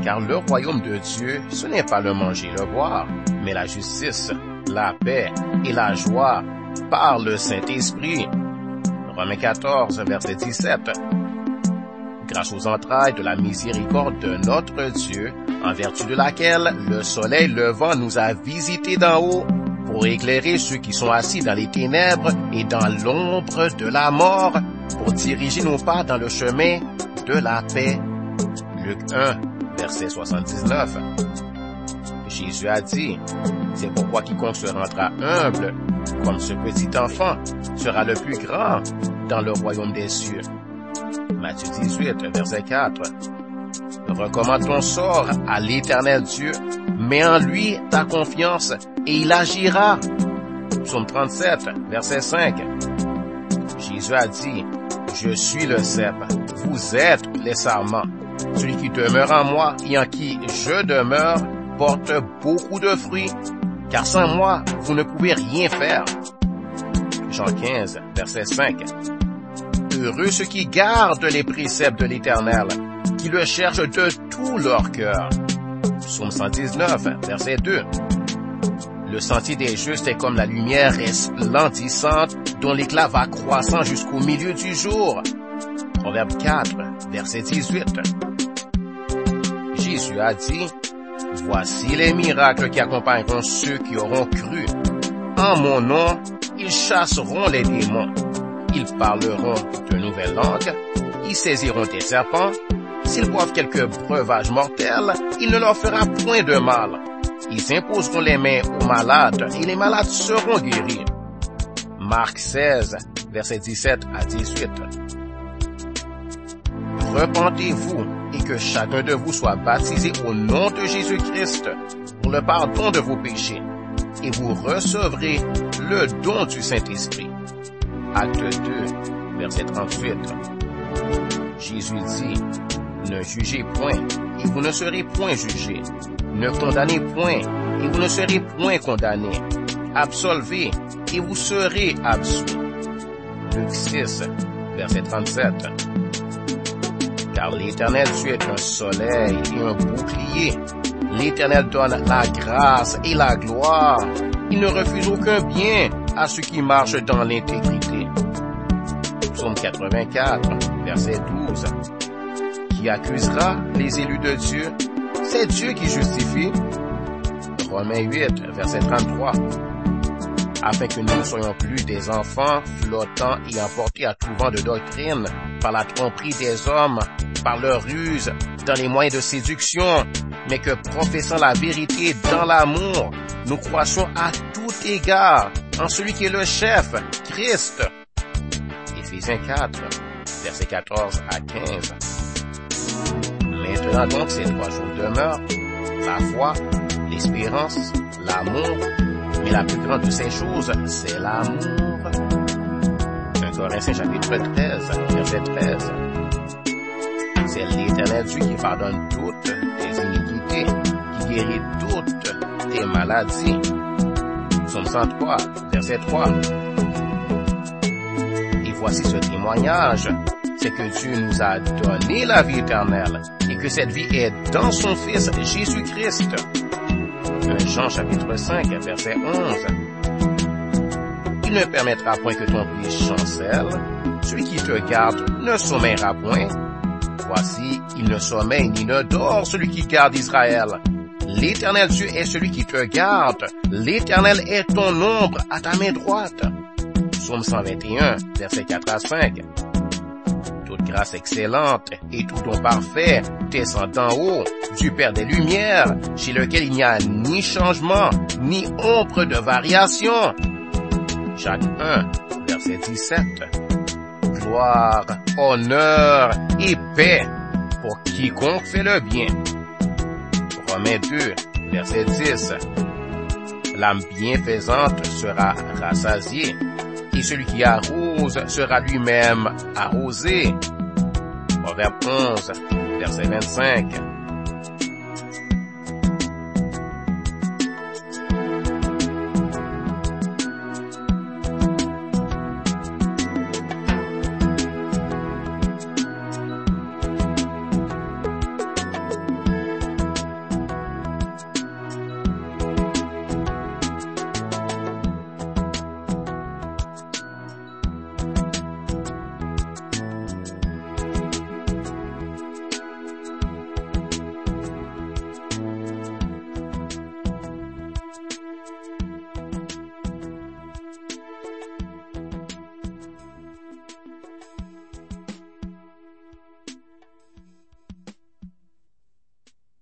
Car le royaume de Dieu, ce n'est pas le manger, le boire, mais la justice, la paix et la joie par le Saint-Esprit. Romains 14, verset 17. Grâce aux entrailles de la miséricorde de notre Dieu, en vertu de laquelle le soleil levant nous a visités d'en haut, pour éclairer ceux qui sont assis dans les ténèbres et dans l'ombre de la mort, pour diriger nos pas dans le chemin de la paix. Luc 1, verset 79. Jésus a dit, c'est pourquoi quiconque se rendra humble, comme ce petit enfant, sera le plus grand dans le royaume des cieux. Matthieu 18, verset 4. Recommande ton sort à l'Éternel Dieu, mets en lui ta confiance et il agira. Psaume 37, verset 5. Jésus a dit, je suis le cep, vous êtes les sarments. Celui qui demeure en moi et en qui je demeure porte beaucoup de fruits, car sans moi, vous ne pouvez rien faire. Jean 15, verset 5. Heureux ceux qui gardent les préceptes de l'Éternel, qui le cherchent de tout leur cœur. Psaume 119, verset 2. Le sentier des justes est comme la lumière resplendissante dont l'éclat va croissant jusqu'au milieu du jour. Proverbe 4, verset 18. Jésus a dit, voici les miracles qui accompagneront ceux qui auront cru. En mon nom, ils chasseront les démons. Ils parleront de nouvelles langues. Ils saisiront des serpents. S'ils boivent quelque breuvage mortel, il ne leur fera point de mal. Ils imposeront les mains aux malades et les malades seront guéris. Marc 16, versets 17 à 18. Repentez-vous et que chacun de vous soit baptisé au nom de Jésus-Christ pour le pardon de vos péchés, et vous recevrez le don du Saint-Esprit. Acte 2, verset 38. Jésus dit, ne jugez point, et vous ne serez point jugés. Ne condamnez point, et vous ne serez point condamnés. Absolvez, et vous serez absous. Luc 6, verset 37. Car l'Éternel Dieu est un soleil et un bouclier. L'Éternel donne la grâce et la gloire. Il ne refuse aucun bien à ceux qui marchent dans l'intégrité. Psaume 84, verset 12. Qui accusera les élus de Dieu? C'est Dieu qui justifie. Romains 8, verset 33. Afin que nous ne soyons plus des enfants flottants et emportés à tout vent de doctrine par la tromperie des hommes, par leur ruse, dans les moyens de séduction, mais que professant la vérité dans l'amour, nous croissions à tout égard en celui qui est le chef, Christ. Éphésiens 4, versets 14 à 15. Maintenant donc ces trois choses demeurent, la foi, l'espérance, l'amour, mais la plus grande de ces choses, c'est l'amour. 1 Corinthiens chapitre 13, verset 13. C'est l'Éternel Dieu qui pardonne toutes tes iniquités, qui guérit toutes tes maladies. Psaume 103, verset 3. Et voici ce témoignage, c'est que Dieu nous a donné la vie éternelle, et que cette vie est dans son Fils Jésus-Christ. 1 Jean chapitre 5, verset 11. Il ne permettra point que ton pied chancelle, celui qui te garde ne sommeillera point. Voici, il ne sommeille ni ne dort celui qui garde Israël. L'Éternel Dieu est celui qui te garde. L'Éternel est ton ombre à ta main droite. Psaume 121, versets 4 à 5. Toute grâce excellente et tout don parfait descend d'en haut, du Père des Lumières, chez lequel il n'y a ni changement, ni ombre de variation. Jacques 1, verset 17. Gloire, honneur et paix pour quiconque fait le bien. Romains 2, verset 10. L'âme bienfaisante sera rassasiée, et celui qui arrose sera lui-même arrosé. Proverbe 11, verset 25.